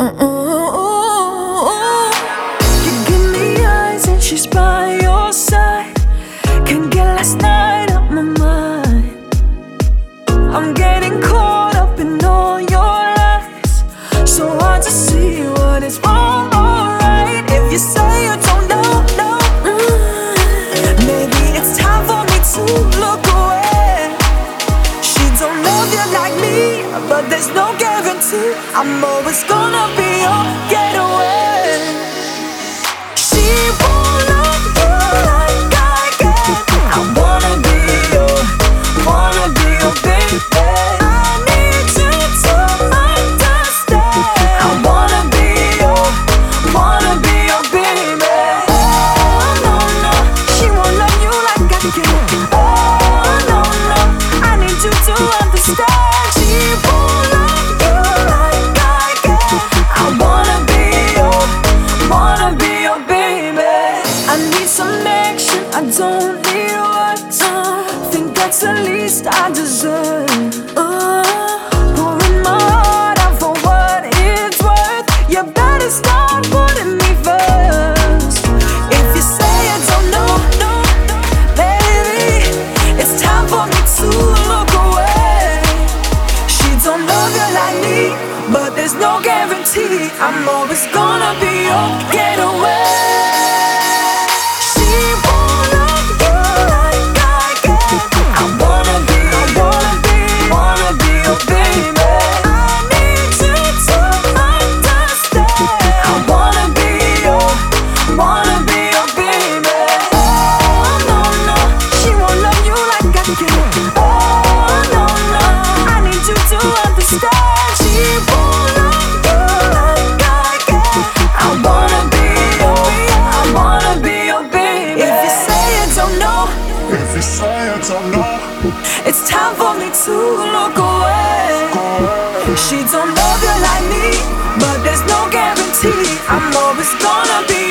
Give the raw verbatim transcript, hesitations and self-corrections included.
You give me eyes and she's by your side. Can't get last night out my mind. I'm getting caught up in all your lies, so hard to see what is wrong or right. If you say you don't know, no, mm, maybe it's time for me to look away. She don't love you like me, but there's no guarantee I'm always gonna be your getaway. She won't love you like I can. I wanna be your, wanna be your baby. I need you to understand. I wanna be your, wanna be your baby. Oh no, no, she won't love you like I can. Oh no, no, I need you to understand. She won't love you like I can. I wanna be your, wanna be your baby. I need some action, I don't need words. uh, Think that's the least I deserve. uh, Pouring my heart out for what it's worth. You better start putting me first. If you say you don't know, no, baby, it's time for me to look away. She don't love you like me, but there's no guarantee I'm always gonna be your getaway. She won't love you like I can. I wanna be, I wanna be, wanna be your baby. I need you to understand. I wanna be your, wanna be your baby. Oh no, no, she won't love you like I can. Oh no, no, I need you to understand. She won't love you like I can. I wanna be your, I wanna be your baby. If you say you don't know, If you say you don't know, it's time for me to look away. She don't love you like me, but there's no guarantee I'm always gonna be